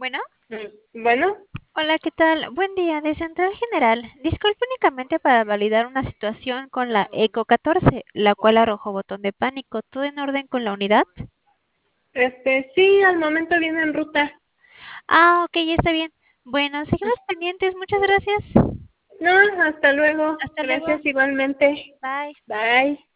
Bueno, Bueno, hola, ¿qué tal? Buen día, de Central General. Disculpe únicamente para validar una situación con la ECO 14, la cual arrojó botón de pánico. ¿Todo en orden con la unidad? sí, al momento viene en ruta. Ah, ok, ya está bien. Bueno, seguimos pendientes. Muchas gracias. No, hasta luego. Hasta luego. Gracias igualmente. Bye. Bye.